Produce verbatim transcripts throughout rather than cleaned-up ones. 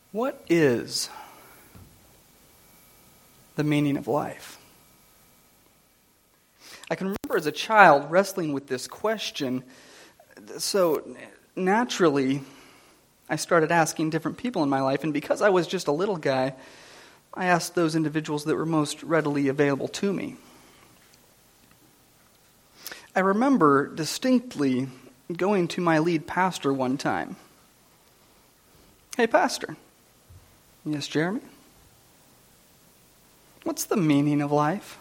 What is the meaning of life? I can remember as a child wrestling with this question. So naturally, I started asking different people in my life, and because I was just a little guy, I asked those individuals that were most readily available to me. I remember distinctly going to my lead pastor one time. "Hey, pastor." "Yes, Jeremy?" "What's the meaning of life?"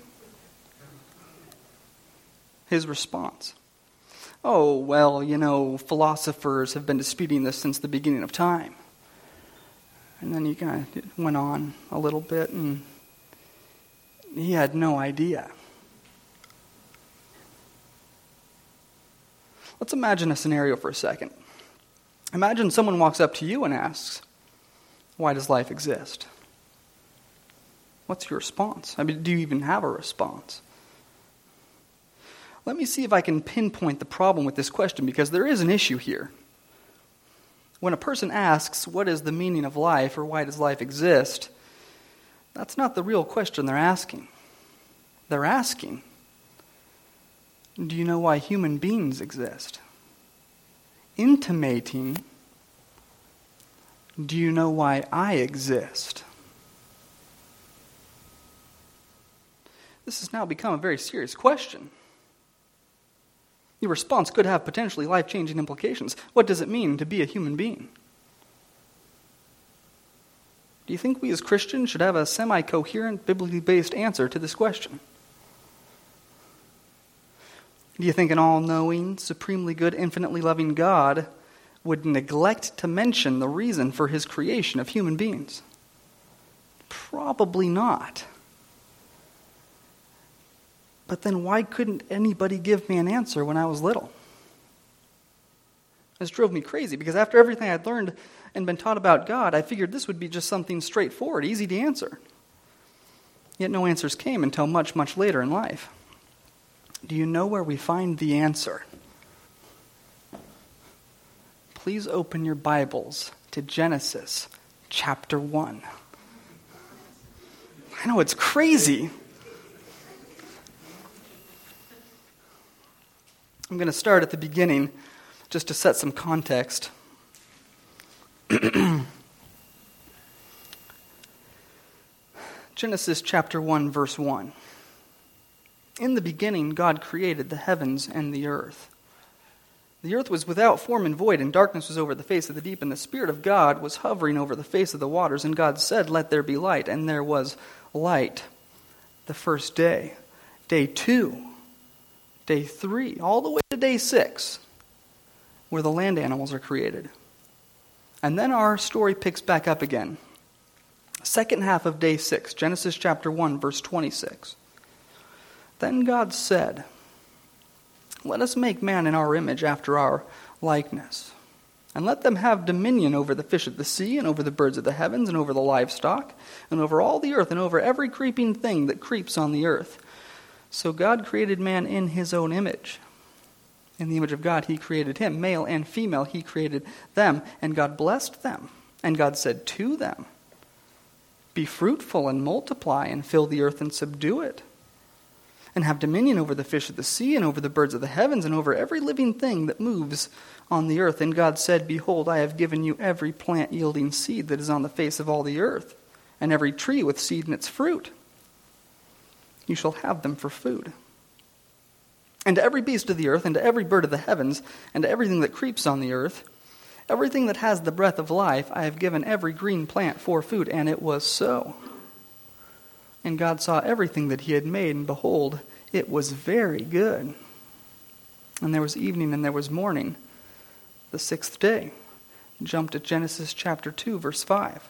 His response, "Oh, well, you know, philosophers have been disputing this since the beginning of time." And then he kind of went on a little bit, and he had no idea. Let's imagine a scenario for a second. Imagine someone walks up to you and asks, "Why does life exist?" What's your response? I mean, do you even have a response? Let me see if I can pinpoint the problem with this question, because there is an issue here. When a person asks, "What is the meaning of life?" or "Why does life exist?" that's not the real question they're asking. They're asking, "Do you know why human beings exist?" Intimating, "Do you know why I exist?" This has now become a very serious question. Your response could have potentially life-changing implications. What does it mean to be a human being? Do you think we as Christians should have a semi-coherent, biblically based answer to this question? Do you think an all-knowing, supremely good, infinitely loving God would neglect to mention the reason for his creation of human beings? Probably not. But then why couldn't anybody give me an answer when I was little? This drove me crazy, because after everything I'd learned and been taught about God, I figured this would be just something straightforward, easy to answer. Yet no answers came until much, much later in life. Do you know where we find the answer? Please open your Bibles to Genesis chapter one. I know, it's crazy. I'm going to start at the beginning just to set some context. Genesis chapter one, verse one. In the beginning, God created the heavens and the earth. The earth was without form and void, and darkness was over the face of the deep, and the Spirit of God was hovering over the face of the waters. And God said, "Let there be light," and there was light. The first day. Day two. Day three, all the way to day six, where the land animals are created. And then our story picks back up again. Second half of day six, Genesis chapter one, verse twenty-six. Then God said, "Let us make man in our image, after our likeness, and let them have dominion over the fish of the sea, and over the birds of the heavens, and over the livestock, and over all the earth, and over every creeping thing that creeps on the earth." So God created man in his own image. In the image of God he created him. Male and female he created them. And God blessed them. And God said to them, "Be fruitful and multiply, and fill the earth and subdue it, and have dominion over the fish of the sea, and over the birds of the heavens, and over every living thing that moves on the earth." And God said, "Behold, I have given you every plant yielding seed that is on the face of all the earth, and every tree with seed in its fruit. You shall have them for food. And to every beast of the earth, and to every bird of the heavens, and to everything that creeps on the earth, everything that has the breath of life, I have given every green plant for food." And it was so. And God saw everything that he had made, and behold, it was very good. And there was evening and there was morning, the sixth day. Jump to Genesis chapter two, verse five.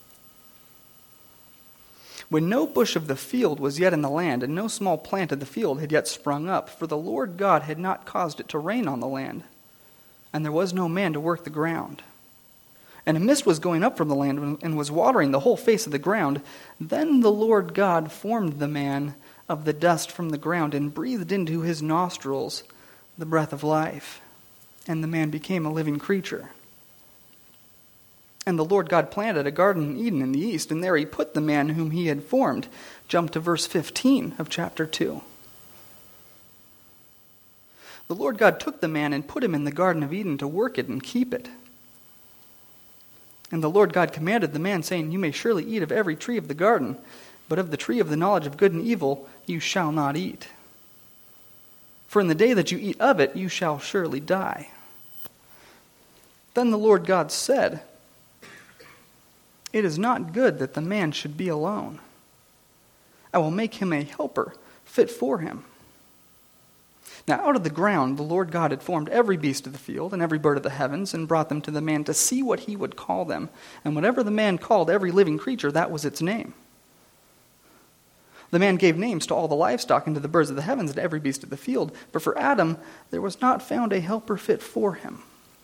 When no bush of the field was yet in the land, and no small plant of the field had yet sprung up, for the Lord God had not caused it to rain on the land, and there was no man to work the ground. And a mist was going up from the land and was watering the whole face of the ground. Then the Lord God formed the man of the dust from the ground, and breathed into his nostrils the breath of life, and the man became a living creature. And the Lord God planted a garden in Eden in the east, and there he put the man whom he had formed. Jump to verse fifteen of chapter two. The Lord God took the man and put him in the Garden of Eden to work it and keep it. And the Lord God commanded the man, saying, You may surely eat of every tree of the garden, but of the tree of the knowledge of good and evil you shall not eat. For in the day that you eat of it, you shall surely die. Then the Lord God said, It is not good that the man should be alone. I will make him a helper fit for him. Now out of the ground the Lord God had formed every beast of the field and every bird of the heavens, and brought them to the man to see what he would call them. And whatever the man called every living creature, that was its name. The man gave names to all the livestock and to the birds of the heavens and to every beast of the field. But for Adam there was not found a helper fit for him.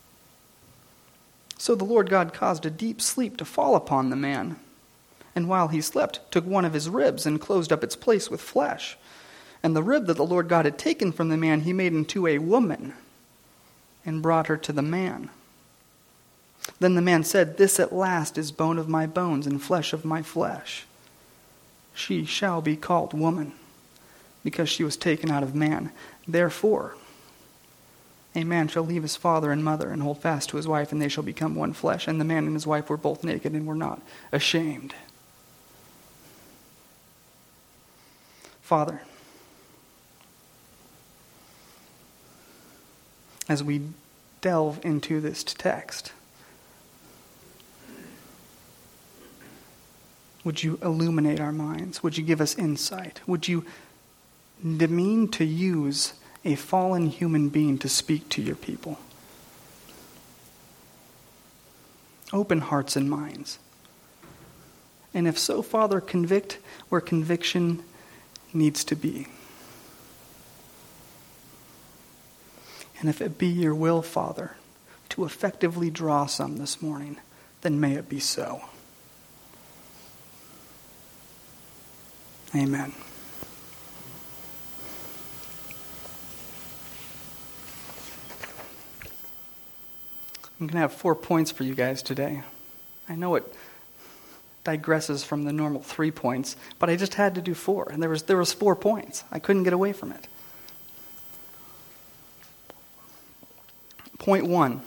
So the Lord God caused a deep sleep to fall upon the man, and while he slept, took one of his ribs and closed up its place with flesh. And the rib that the Lord God had taken from the man he made into a woman, and brought her to the man. Then the man said, This at last is bone of my bones and flesh of my flesh. She shall be called woman, because she was taken out of man. Therefore, a man shall leave his father and mother and hold fast to his wife, and they shall become one flesh. And the man and his wife were both naked and were not ashamed. Father, as we delve into this text, would you illuminate our minds? Would you give us insight? Would you demean to use a fallen human being to speak to your people? Open hearts and minds. And if so, Father, convict where conviction needs to be. And if it be your will, Father, to effectively draw some this morning, then may it be so. Amen. I'm going to have four points for you guys today. I know it digresses from the normal three points, but I just had to do four, and there was there was four points. I couldn't get away from it. Point one,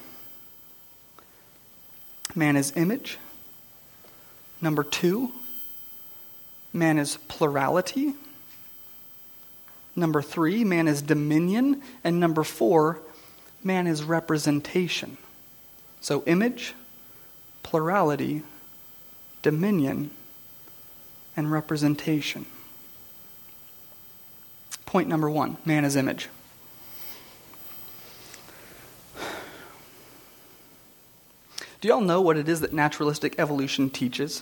man is image. Number two, man is plurality. Number three, man is dominion. And number four, man is representation. So image, plurality, dominion, and representation. Point number one, man is image. Do y'all know what it is that naturalistic evolution teaches?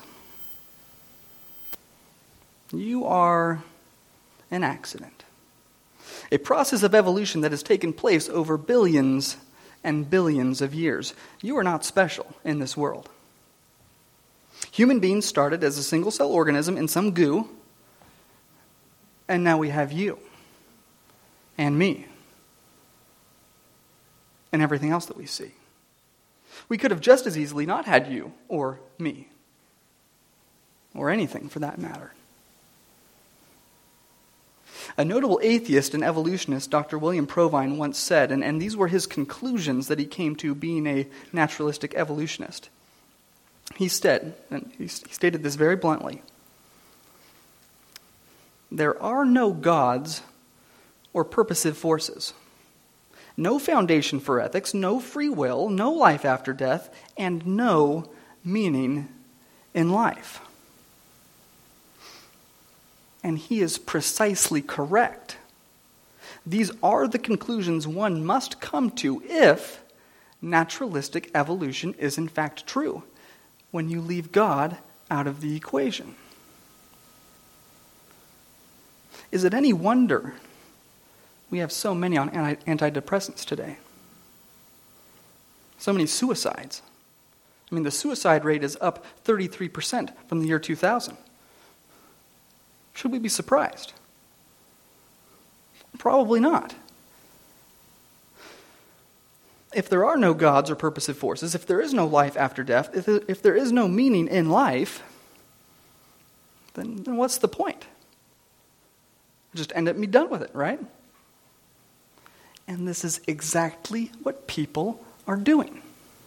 You are an accident. A process of evolution that has taken place over billions and billions of years. You are not special in this world. Human beings started as a single-cell organism in some goo, and now we have you and me and everything else that we see. We could have just as easily not had you or me or anything for that matter. A notable atheist and evolutionist, Doctor William Provine, once said, and, and these were his conclusions that he came to being a naturalistic evolutionist. He said, and he stated this very bluntly, there are no gods or purposive forces, no foundation for ethics, no free will, no life after death, and no meaning in life. And he is precisely correct. These are the conclusions one must come to if naturalistic evolution is in fact true, when you leave God out of the equation. Is it any wonder we have so many on antidepressants today? So many suicides. I mean, the suicide rate is up thirty-three percent from the year two thousand. Should we be surprised? Probably not. If there are no gods or purposive forces, if there is no life after death, if, if there is no meaning in life, then, then what's the point? Just end it and be done with it, right? And this is exactly what people are doing.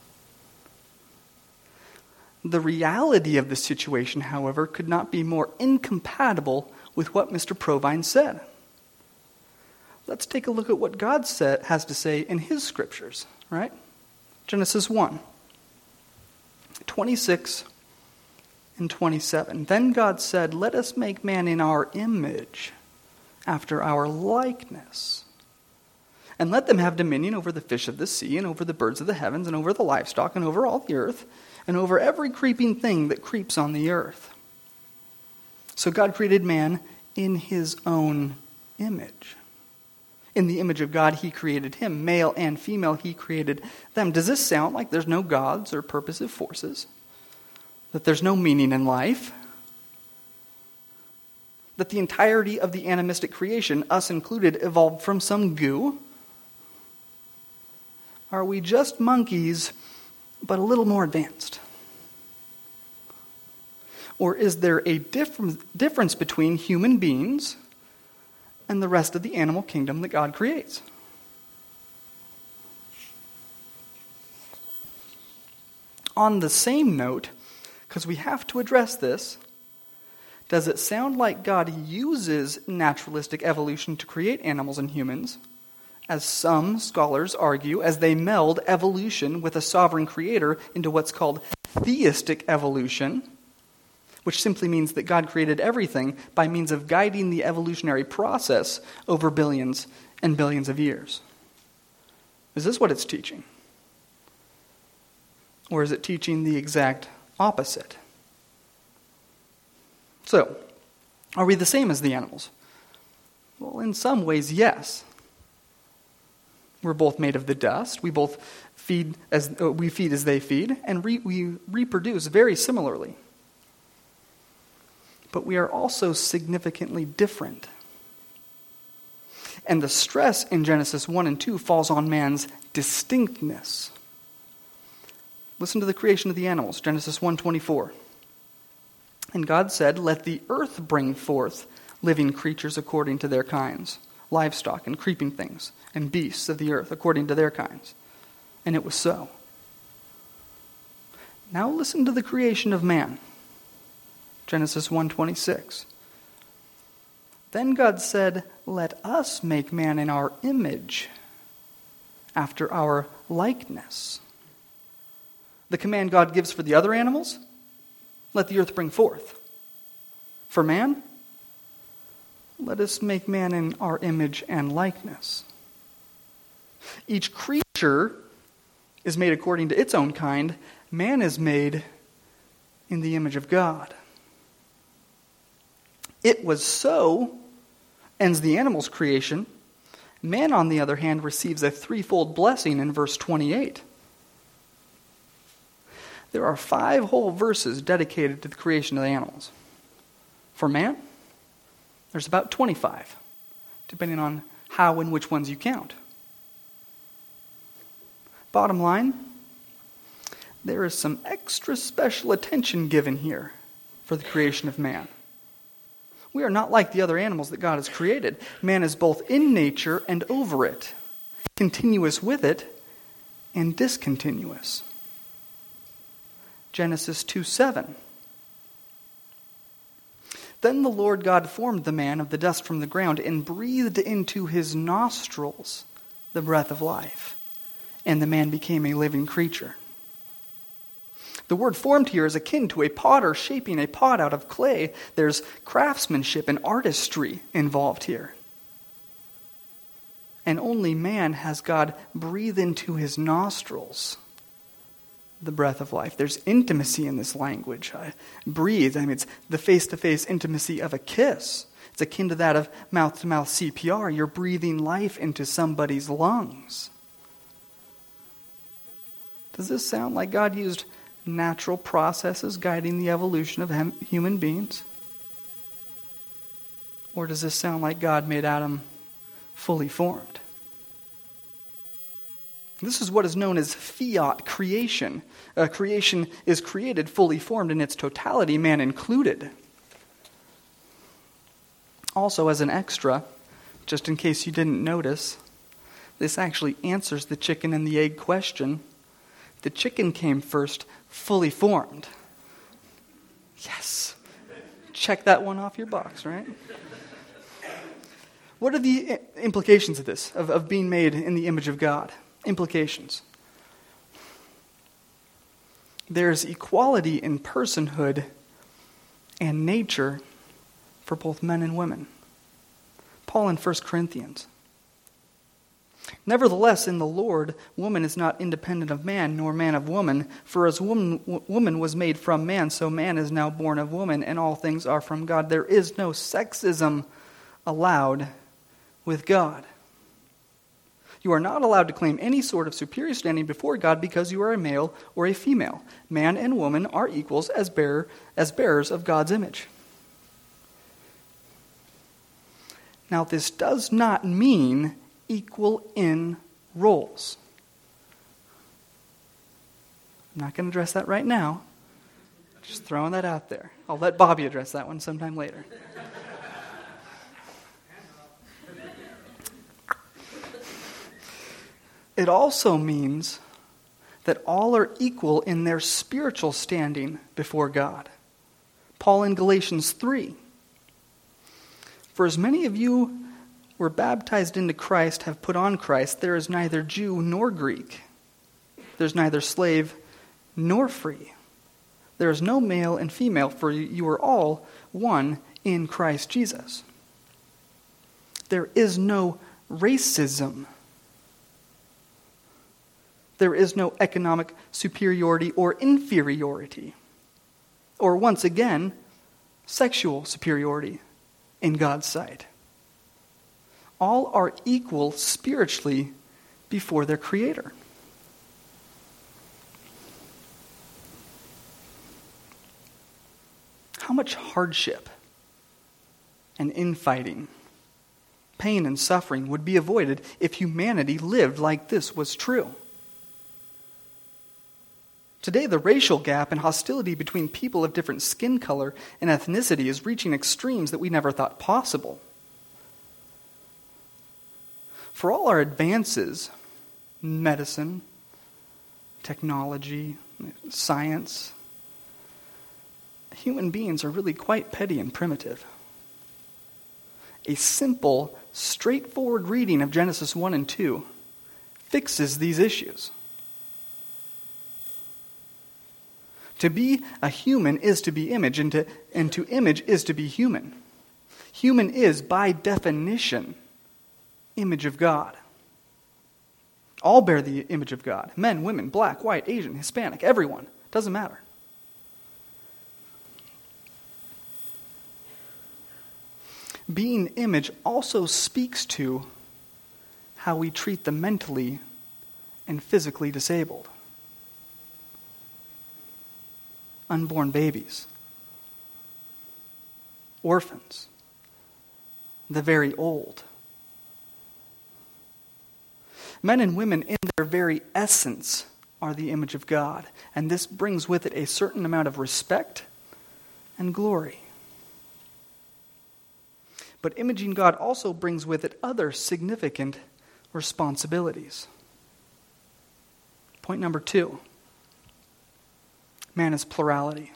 The reality of the situation, however, could not be more incompatible with what Mister Provine said. Let's take a look at what God said, has to say in his scriptures, right? Genesis one, twenty-six and twenty-seven. Then God said, "Let us make man in our image, after our likeness. And let them have dominion over the fish of the sea, and over the birds of the heavens, and over the livestock, and over all the earth, and over every creeping thing that creeps on the earth." So God created man in his own image. In the image of God, he created him. Male and female, he created them. Does this sound like there's no gods or purposive forces? That there's no meaning in life? That the entirety of the animistic creation, us included, evolved from some goo? Are we just monkeys, but a little more advanced? Or is there a difference difference between human beings and the rest of the animal kingdom that God creates? On the same note, because we have to address this, does it sound like God uses naturalistic evolution to create animals and humans, as some scholars argue, as they meld evolution with a sovereign creator into what's called theistic evolution, which simply means that God created everything by means of guiding the evolutionary process over billions and billions of years? Is this what it's teaching? Or is it teaching the exact opposite? So, are we the same as the animals? Well, in some ways, yes. We're both made of the dust. We both feed as uh, we feed as they feed, and re- we reproduce very similarly. But we are also significantly different. And the stress in Genesis one and two falls on man's distinctness. Listen to the creation of the animals, Genesis one twenty-four. And God said, "Let the earth bring forth living creatures according to their kinds, livestock and creeping things, and beasts of the earth according to their kinds." And it was so. Now listen to the creation of man. Genesis one twenty-six. Then God said, "Let us make man in our image, after our likeness." The command God gives for the other animals, let the earth bring forth. For man, let us make man in our image and likeness. Each creature is made according to its own kind. Man is made in the image of God. It was so, ends the animal's creation. Man, on the other hand, receives a threefold blessing in verse twenty-eight. There are five whole verses dedicated to the creation of the animals. For man, there's about twenty-five, depending on how and which ones you count. Bottom line, there is some extra special attention given here for the creation of man. We are not like the other animals that God has created. Man is both in nature and over it, continuous with it and discontinuous. Genesis two seven. Then the Lord God formed the man of the dust from the ground and breathed into his nostrils the breath of life, and the man became a living creature. The word formed here is akin to a potter shaping a pot out of clay. There's craftsmanship and artistry involved here. And only man has God breathe into his nostrils the breath of life. There's intimacy in this language. I breathe, I mean, it's the face-to-face intimacy of a kiss. It's akin to that of mouth-to-mouth C P R. You're breathing life into somebody's lungs. Does this sound like God used natural processes guiding the evolution of hem- human beings? Or does this sound like God made Adam fully formed? This is what is known as fiat creation. Uh, creation is created fully formed in its totality, man included. Also, as an extra, just in case you didn't notice, this actually answers the chicken and the egg question. The chicken came first, fully formed. Yes. Check that one off your box, right? What are the implications of this, of, of being made in the image of God? Implications. There's equality in personhood and nature for both men and women. Paul in First Corinthians. Nevertheless, in the Lord, woman is not independent of man, nor man of woman. For as woman, w- woman was made from man, so man is now born of woman, and all things are from God. There is no sexism allowed with God. You are not allowed to claim any sort of superior standing before God because you are a male or a female. Man and woman are equals as bearer, as bearers of God's image. Now, this does not mean equal in roles. I'm not going to address that right now. Just throwing that out there. I'll let Bobby address that one sometime later. It also means that all are equal in their spiritual standing before God. Paul in Galatians three. For as many of you were baptized into Christ, have put on Christ, there is neither Jew nor Greek. There's neither slave nor free. There is no male and female, for you are all one in Christ Jesus. There is no racism. There is no economic superiority or inferiority. Or once again, sexual superiority in God's sight. All are equal spiritually before their Creator. How much hardship and infighting, pain and suffering would be avoided if humanity lived like this was true? Today, the racial gap and hostility between people of different skin color and ethnicity is reaching extremes that we never thought possible. For all our advances, medicine, technology, science, human beings are really quite petty and primitive. A simple, straightforward reading of Genesis one and two fixes these issues. To be a human is to be image, and to, and to image is to be human. Human is, by definition, image of God. All bear the image of God. Men, women, black, white, Asian, Hispanic, everyone. Doesn't matter. Being image also speaks to how we treat the mentally and physically disabled. Unborn babies, orphans, the very old. Men and women in their very essence are the image of God, and this brings with it a certain amount of respect and glory. But imaging God also brings with it other significant responsibilities. Point number two. Man is plurality.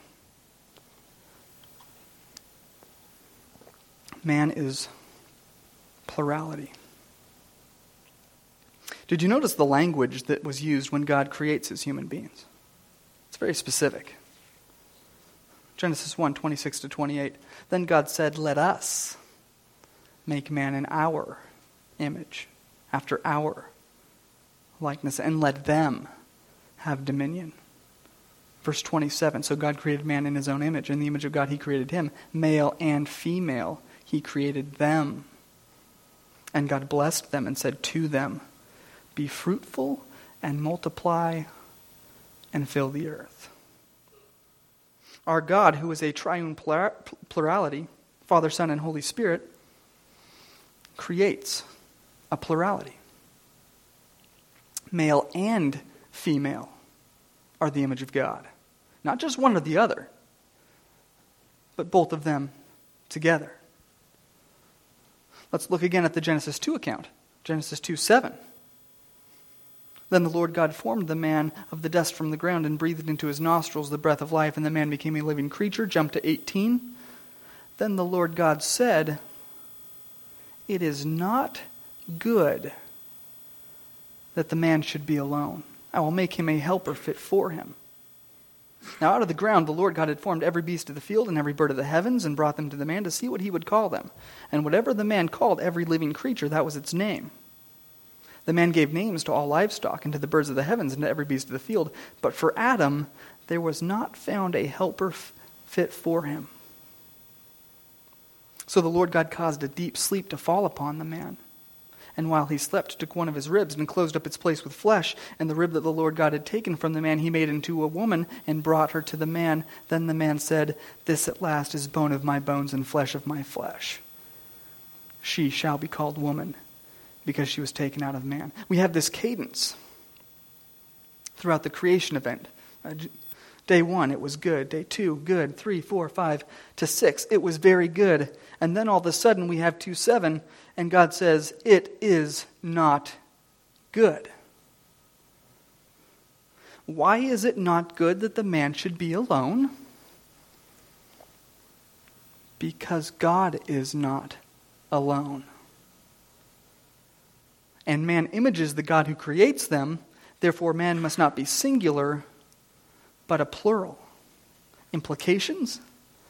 Man is plurality. Did you notice the language that was used when God creates his human beings? It's very specific. Genesis one, twenty-six to twenty-eight. Then God said, "Let us make man in our image, after our likeness, and let them have dominion." Verse twenty-seven, so God created man in his own image. In the image of God he created him. Male and female he created them. And God blessed them and said to them, "Be fruitful and multiply and fill the earth." Our God, who is a triune plurality, Father, Son, and Holy Spirit, creates a plurality. Male and female are the image of God. Not just one or the other, but both of them together. Let's look again at the Genesis two account. Genesis two seven. Then the Lord God formed the man of the dust from the ground and breathed into his nostrils the breath of life, and the man became a living creature. Jump to eighteen. Then the Lord God said, "It is not good that the man should be alone. I will make him a helper fit for him." Now out of the ground the Lord God had formed every beast of the field and every bird of the heavens, and brought them to the man to see what he would call them. And whatever the man called every living creature, that was its name. The man gave names to all livestock, and to the birds of the heavens, and to every beast of the field. But for Adam there was not found a helper fit for him. So the Lord God caused a deep sleep to fall upon the man. And while he slept, took one of his ribs and closed up its place with flesh. And the rib that the Lord God had taken from the man he made into a woman and brought her to the man. Then the man said, "This at last is bone of my bones and flesh of my flesh. She shall be called woman, because she was taken out of man." We have this cadence throughout the creation event. Uh, day one, it was good. Day two, good. Three, four, five, to six, it was very good. And then all of a sudden we have two seven, and God says, "It is not good." Why is it not good that the man should be alone? Because God is not alone. And man images the God who creates them, therefore man must not be singular, but a plural. Implications?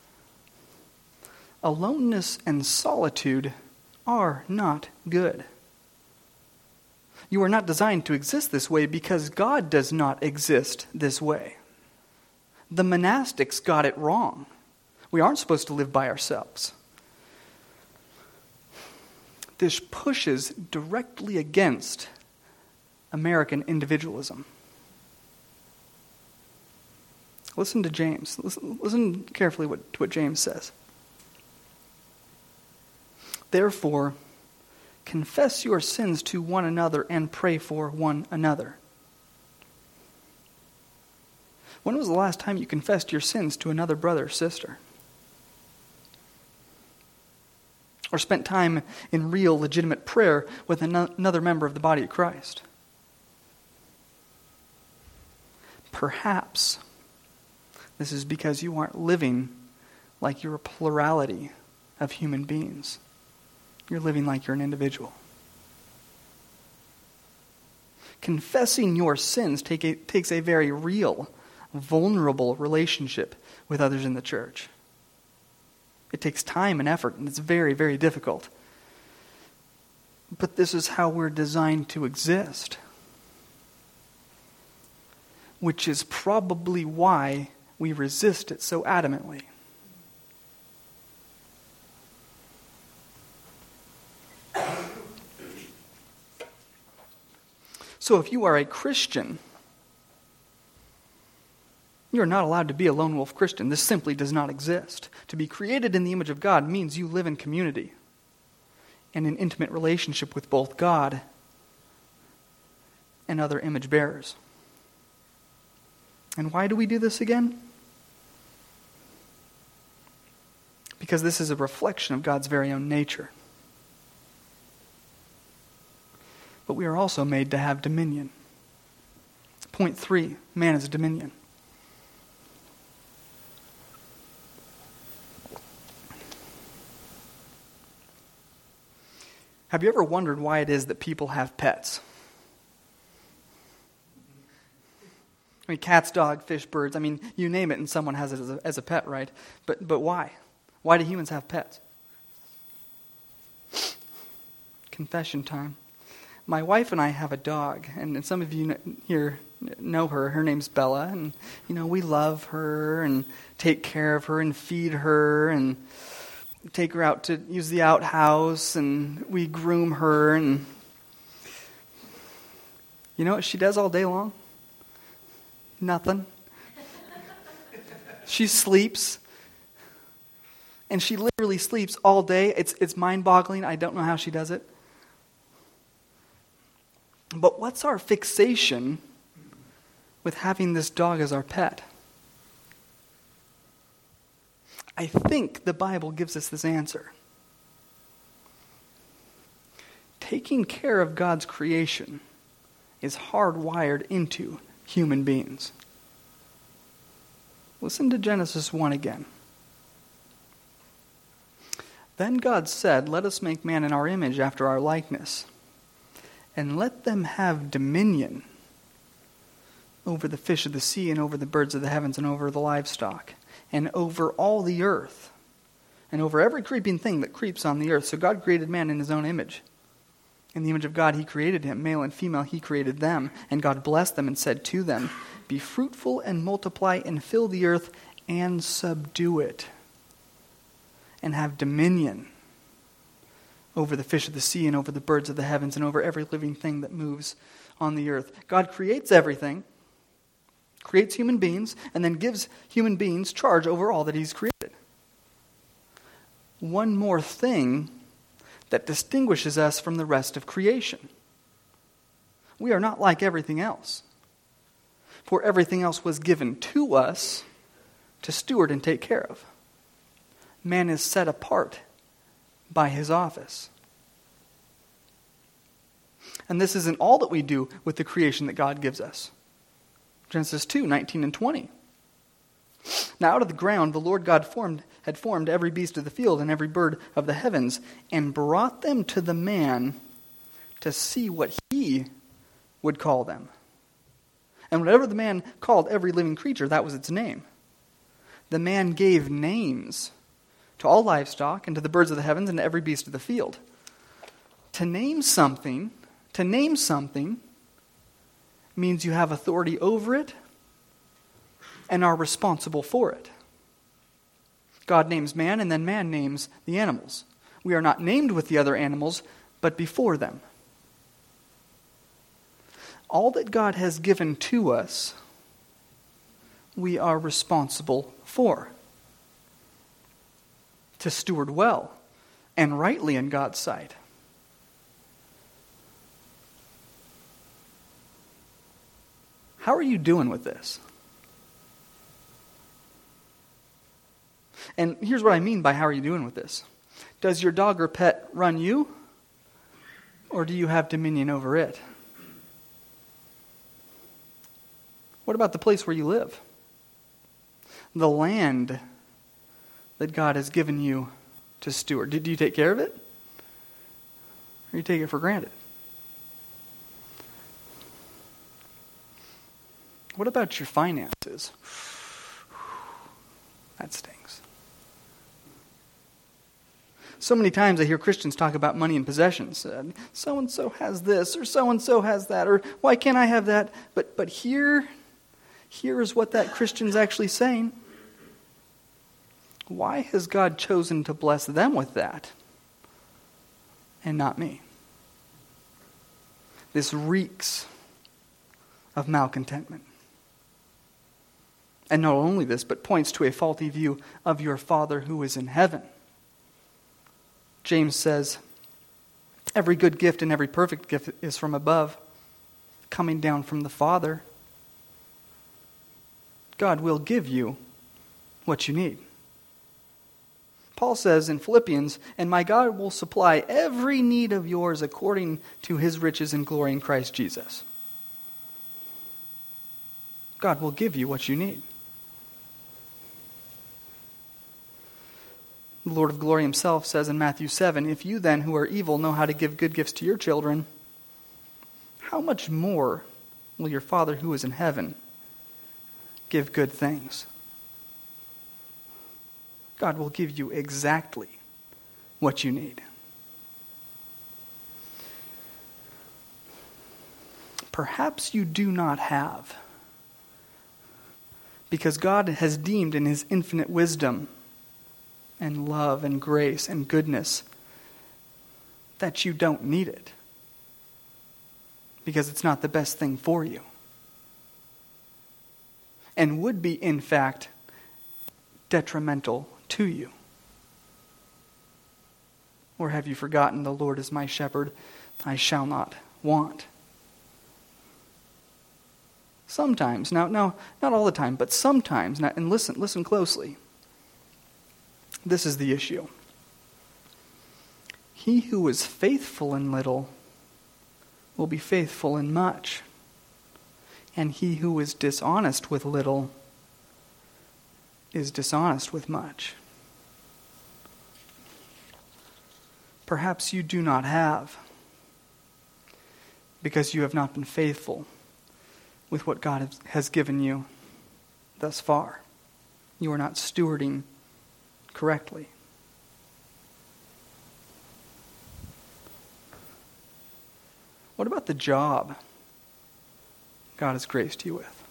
Aloneness and solitude are not good. You are not designed to exist this way because God does not exist this way. The monastics got it wrong. We aren't supposed to live by ourselves. This pushes directly against American individualism. Listen to James. Listen, listen carefully what, to what James says. "Therefore, confess your sins to one another and pray for one another." When was the last time you confessed your sins to another brother or sister? Or spent time in real, legitimate prayer with another member of the body of Christ? Perhaps this is because you aren't living like you're a plurality of human beings. You're living like you're an individual. Confessing your sins take a, takes a very real, vulnerable relationship with others in the church. It takes time and effort, and it's very, very difficult. But this is how we're designed to exist. Which is probably why we resist it so adamantly. So if you are a Christian, you are not allowed to be a lone wolf Christian. This simply does not exist. To be created in the image of God means you live in community and in intimate relationship with both God and other image bearers. And why do we do this again? Because this is a reflection of God's very own nature. But we are also made to have dominion. Point three, man is dominion. Have you ever wondered why it is that people have pets? I mean, cats, dogs, fish, birds, I mean, you name it and someone has it as a, as a pet, right? But but why? Why do humans have pets? Confession time. My wife and I have a dog, and some of you here know her. Her name's Bella, and you know we love her and take care of her and feed her and take her out to use the outhouse, and we groom her. And you know what she does all day long? Nothing. She sleeps, and she literally sleeps all day. It's it's mind-boggling. I don't know how she does it. But what's our fixation with having this dog as our pet? I think the Bible gives us this answer. Taking care of God's creation is hardwired into human beings. Listen to Genesis one again. Then God said, "Let us make man in our image after our likeness, and let them have dominion over the fish of the sea and over the birds of the heavens and over the livestock and over all the earth and over every creeping thing that creeps on the earth." So God created man in his own image. In the image of God he created him. Male and female he created them. And God blessed them and said to them, "Be fruitful and multiply and fill the earth and subdue it, and have dominion over the fish of the sea and over the birds of the heavens and over every living thing that moves on the earth." God creates everything, creates human beings, and then gives human beings charge over all that he's created. One more thing that distinguishes us from the rest of creation. We are not like everything else, for everything else was given to us to steward and take care of. Man is set apart by his office. And this isn't all that we do with the creation that God gives us. Genesis two, nineteen and twenty. "Now out of the ground the Lord God formed had formed every beast of the field and every bird of the heavens, and brought them to the man to see what he would call them. And whatever the man called every living creature, that was its name. The man gave names to all livestock and to the birds of the heavens and to every beast of the field." To name something, to name something means you have authority over it and are responsible for it. God names man, and then man names the animals. We are not named with the other animals, but before them. All that God has given to us, we are responsible for, to steward well and rightly in God's sight. How are you doing with this? And here's what I mean by how are you doing with this. Does your dog or pet run you, or do you have dominion over it? What about the place where you live? The land that God has given you to steward. Do you take care of it? Or you take it for granted? What about your finances? That stings. So many times I hear Christians talk about money and possessions. Uh, so-and-so has this, or so-and-so has that, or why can't I have that? But but here, here is what that Christian's actually saying. Why has God chosen to bless them with that and not me? This reeks of malcontentment. And not only this, but points to a faulty view of your Father who is in heaven. James says, "Every good gift and every perfect gift is from above, coming down from the Father." God will give you what you need. Paul says in Philippians, "And my God will supply every need of yours according to his riches and glory in Christ Jesus." God will give you what you need. The Lord of glory himself says in Matthew seven, "If you then who are evil know how to give good gifts to your children, how much more will your Father who is in heaven give good things?" God will give you exactly what you need. Perhaps you do not have, because God has deemed in his infinite wisdom and love and grace and goodness that you don't need it, because it's not the best thing for you, and would be, in fact, detrimental to you. Or have you forgotten, the Lord is my shepherd, I shall not want? sometimes, now, now, not all the time, but sometimes, now, and listen, listen closely. This is the issue. He who is faithful in little will be faithful in much. And he who is dishonest with little is dishonest with much. Perhaps you do not have, because you have not been faithful with what God has given you thus far. You are not stewarding correctly. What about the job God has graced you with?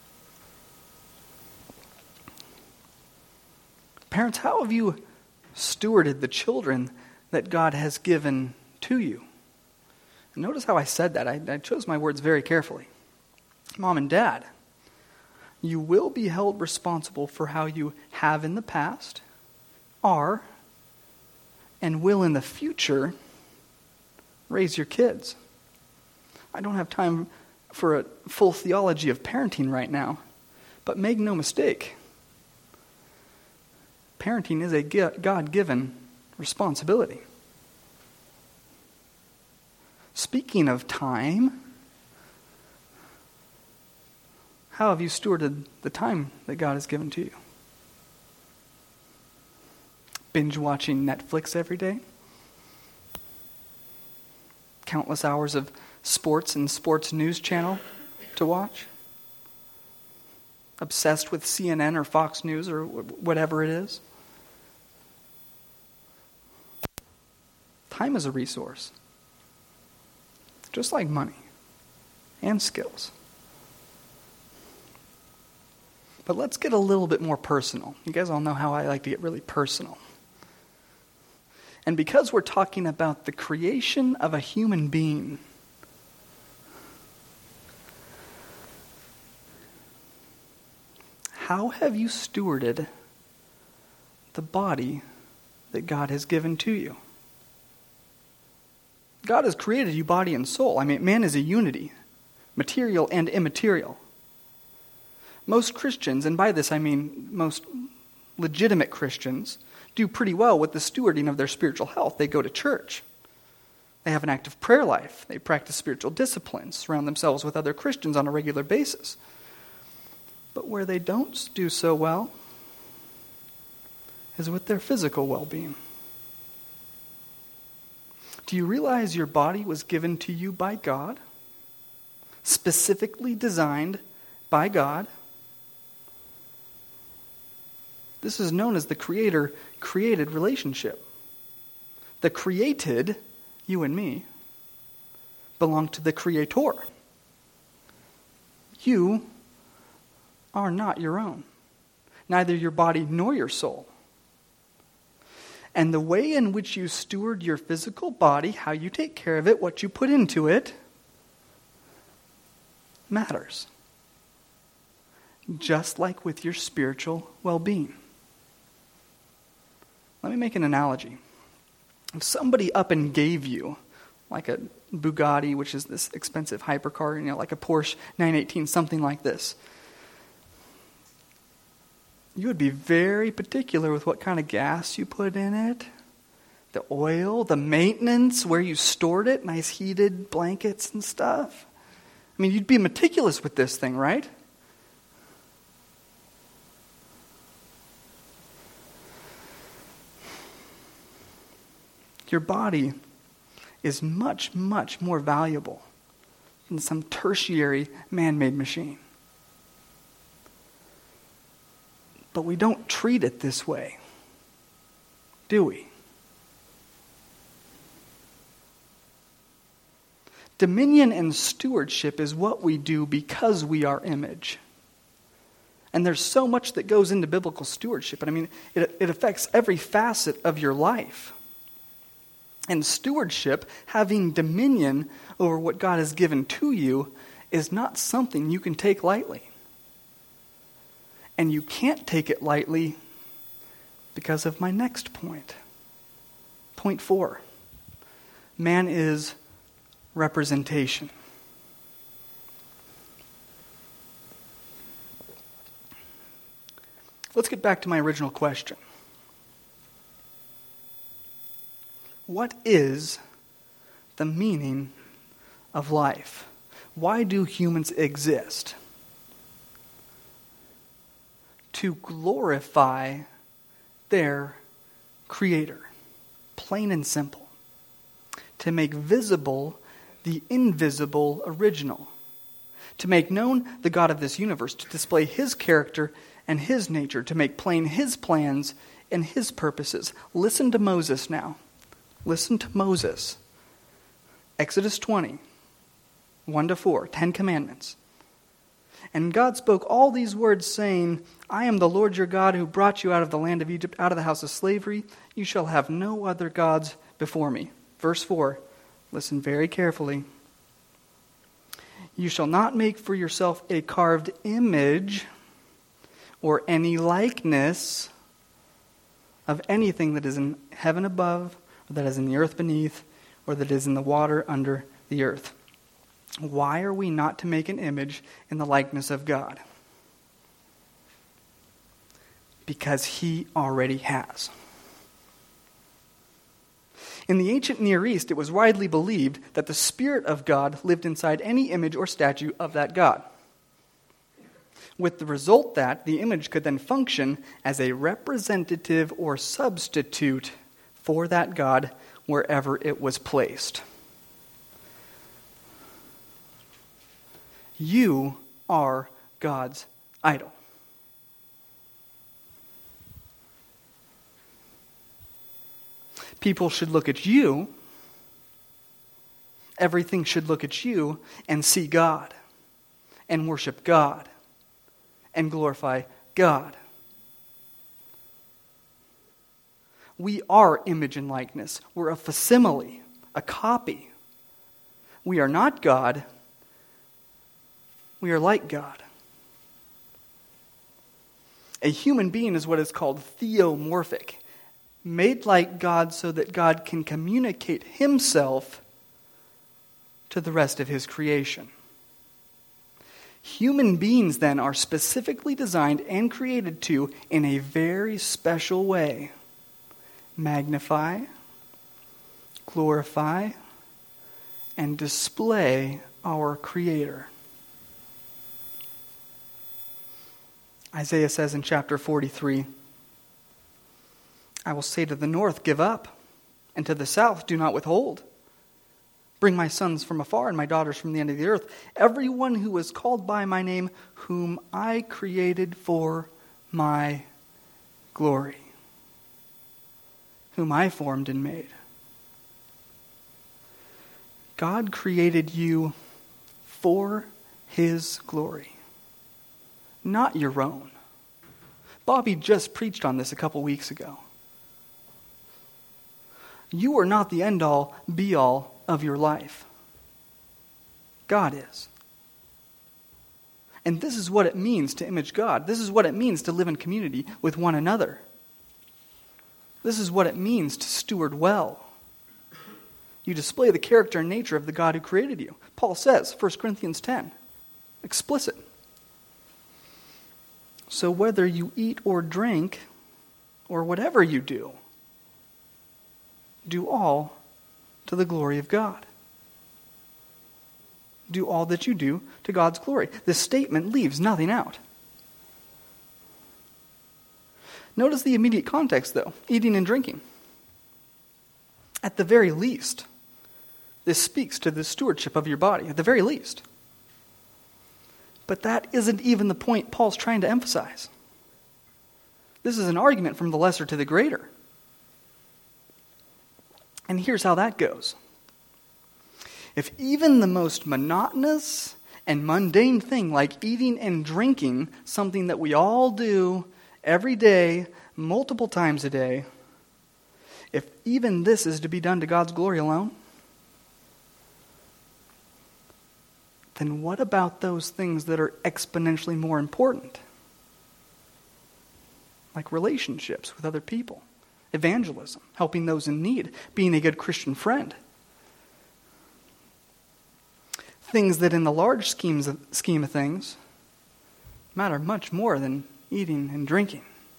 Parents, how have you stewarded the children that God has given to you? And notice how I said that. I, I chose my words very carefully. Mom and Dad, you will be held responsible for how you have in the past, are, and will in the future raise your kids. I don't have time for a full theology of parenting right now, but make no mistake, parenting is a God-given responsibility. Speaking of time, how have you stewarded the time that God has given to you? Binge watching Netflix every day? Countless hours of sports and sports news channel to watch? Obsessed with C N N or Fox News or whatever it is? Time is a resource, just like money and skills. But let's get a little bit more personal. You guys all know how I like to get really personal. And because we're talking about the creation of a human being, how have you stewarded the body that God has given to you? God has created you body and soul. I mean, man is a unity, material and immaterial. Most Christians, and by this I mean most legitimate Christians, do pretty well with the stewarding of their spiritual health. They go to church. They have an active prayer life. They practice spiritual disciplines, surround themselves with other Christians on a regular basis. But where they don't do so well is with their physical well-being. Do you realize your body was given to you by God? Specifically designed by God? This is known as the creator-created relationship. The created, you and me, belong to the Creator. You are not your own, neither your body nor your soul. And the way in which you steward your physical body, how you take care of it, what you put into it, matters. Just like with your spiritual well-being. Let me make an analogy. If somebody up and gave you, like a Bugatti, which is this expensive hypercar, you know, like a Porsche nine eighteen, something like this, you would be very particular with what kind of gas you put in it, the oil, the maintenance, where you stored it, nice heated blankets and stuff. I mean, you'd be meticulous with this thing, right? Your body is much, much more valuable than some tertiary man-made machine. But we don't treat it this way, do we? Dominion and stewardship is what we do because we are image. And there's so much that goes into biblical stewardship. And I mean, it, it affects every facet of your life. And stewardship, having dominion over what God has given to you, is not something you can take lightly. And you can't take it lightly because of my next point. Point four. Man is representation. Let's get back to my original question. What is the meaning of life? Why do humans exist? To glorify their Creator. Plain and simple. To make visible the invisible original. To make known the God of this universe. To display His character and His nature. To make plain His plans and His purposes. Listen to Moses now. Listen to Moses. Exodus twenty, one to four, Ten Commandments. And God spoke all these words, saying, I am the Lord your God who brought you out of the land of Egypt, out of the house of slavery. You shall have no other gods before me. Verse four, listen very carefully. You shall not make for yourself a carved image or any likeness of anything that is in heaven above, or that is in the earth beneath, or that is in the water under the earth. Why are we not to make an image in the likeness of God? Because He already has. In the ancient Near East, it was widely believed that the Spirit of God lived inside any image or statue of that God, with the result that the image could then function as a representative or substitute for that God wherever it was placed. You are God's idol. People should look at you, everything should look at you and see God, and worship God, and glorify God. We are image and likeness. We're a facsimile, a copy. We are not God. We are like God. A human being is what is called theomorphic, made like God so that God can communicate Himself to the rest of His creation. Human beings, then, are specifically designed and created to, in a very special way, magnify, glorify, and display our Creator. Isaiah says in chapter forty-three, I will say to the north, give up, and to the south, do not withhold. Bring my sons from afar and my daughters from the end of the earth, everyone who is called by my name, whom I created for my glory, whom I formed and made. God created you for His glory, not your own. Bobby just preached on this a couple weeks ago. You are not the end-all, be-all of your life. God is. And this is what it means to image God. This is what it means to live in community with one another. This is what it means to steward well. You display the character and nature of the God who created you. Paul says, First Corinthians ten, explicit. So whether you eat or drink, or whatever you do, do all to the glory of God. Do all that you do to God's glory. This statement leaves nothing out. Notice the immediate context, though. Eating and drinking. At the very least, this speaks to the stewardship of your body. At the very least. But that isn't even the point Paul's trying to emphasize. This is an argument from the lesser to the greater. And here's how that goes. If even the most monotonous and mundane thing like eating and drinking, something that we all do every day, multiple times a day, if even this is to be done to God's glory alone, then what about those things that are exponentially more important? Like relationships with other people, evangelism, helping those in need, being a good Christian friend. Things that in the large schemes of, scheme of things matter much more than eating and drinking.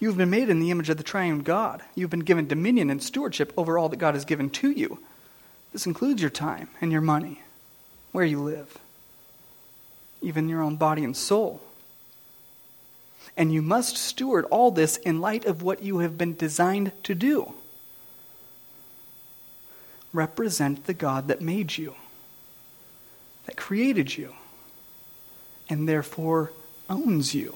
You have been made in the image of the triune God. You have been given dominion and stewardship over all that God has given to you. This includes your time and your money, where you live, even your own body and soul. And you must steward all this in light of what you have been designed to do. Represent the God that made you, that created you, and therefore owns you.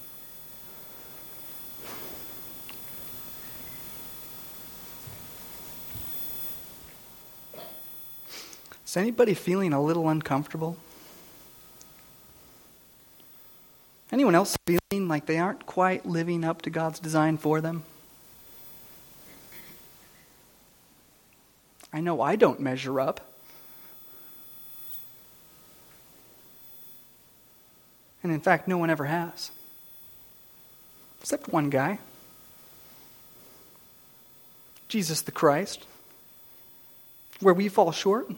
Is anybody feeling a little uncomfortable? Anyone else feeling like they aren't quite living up to God's design for them? I know I don't measure up. And in fact, no one ever has. Except one guy. Jesus the Christ. Where we fall short,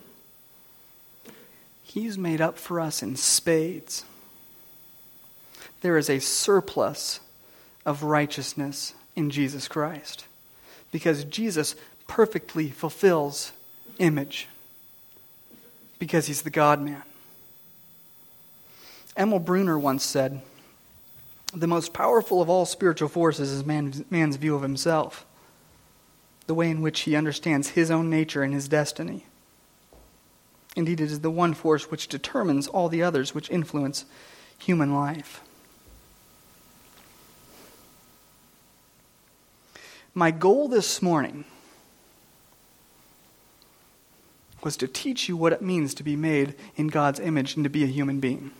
He's made up for us in spades. There is a surplus of righteousness in Jesus Christ because Jesus perfectly fulfills image because He's the God-man. Emil Brunner once said, "The most powerful of all spiritual forces is man, man's view of himself, the way in which he understands his own nature and his destiny. Indeed, it is the one force which determines all the others which influence human life." My goal this morning was to teach you what it means to be made in God's image and to be a human being.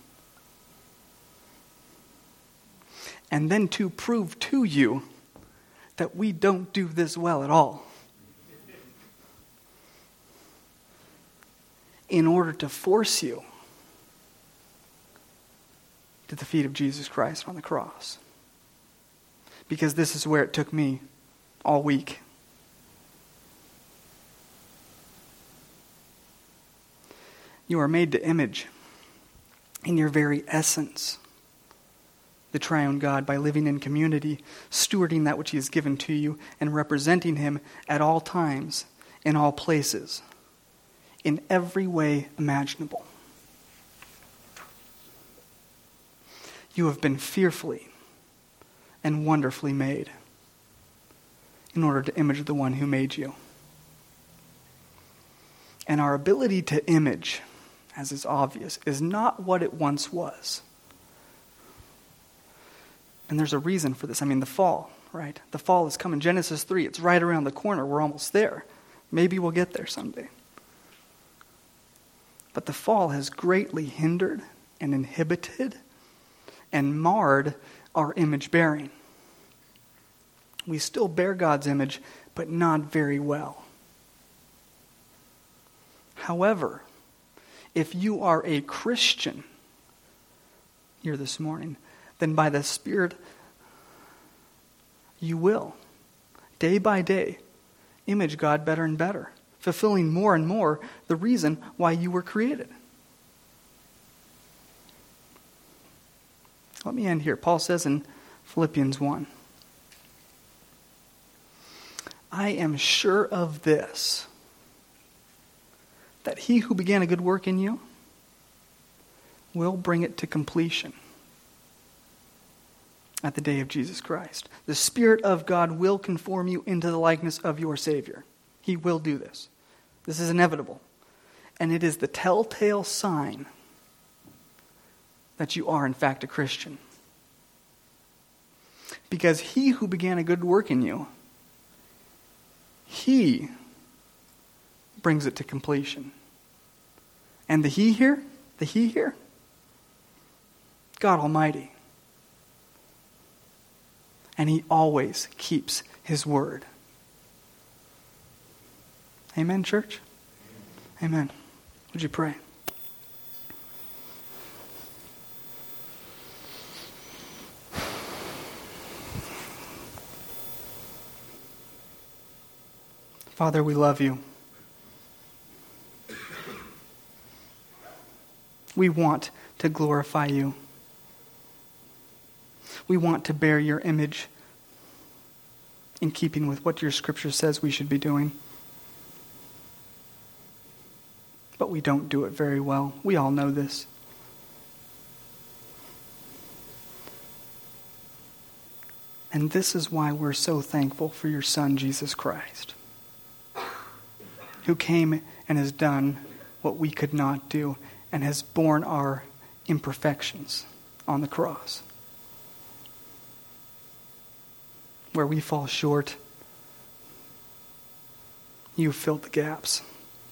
And then to prove to you that we don't do this well at all. In order to force you to the feet of Jesus Christ on the cross. Because this is where it took me all week. You are made to image in your very essence the triune God by living in community, stewarding that which He has given to you, and representing Him at all times, in all places, in every way imaginable. You have been fearfully and wonderfully made in order to image the one who made you. And our ability to image, as is obvious, is not what it once was. And there's a reason for this. I mean, the fall, right? The fall is coming. Genesis three, it's right around the corner. We're almost there. Maybe we'll get there someday. But the fall has greatly hindered and inhibited and marred our image bearing. We still bear God's image, but not very well. However, if you are a Christian here this morning, then by the Spirit, you will, day by day, image God better and better, fulfilling more and more the reason why you were created. Let me end here. Paul says in Philippians one, "I am sure of this, that He who began a good work in you will bring it to completion at the day of Jesus Christ." The Spirit of God will conform you into the likeness of your Savior. He will do this. This is inevitable. And it is the telltale sign that you are in fact a Christian. Because He who began a good work in you, He brings it to completion. And the He here, the He here, God Almighty. And He always keeps His word. Amen, church? Amen. Would you pray? Father, we love You. We want to glorify You. We want to bear Your image in keeping with what your scripture says we should be doing. But we don't do it very well. We all know this. And this is why we're so thankful for your Son, Jesus Christ, who came and has done what we could not do and has borne our imperfections on the cross. Where we fall short, you filled the gaps.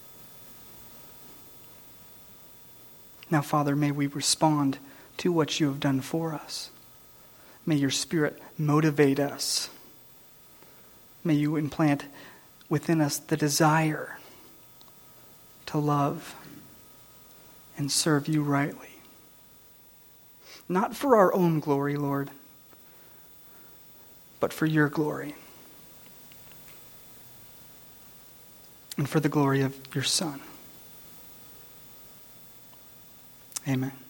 Now, Father, may we respond to what you have done for us. May your Spirit motivate us. May you implant within us the desire to love and serve you rightly. Not for our own glory, Lord, but for your glory. And for the glory of your Son. Amen.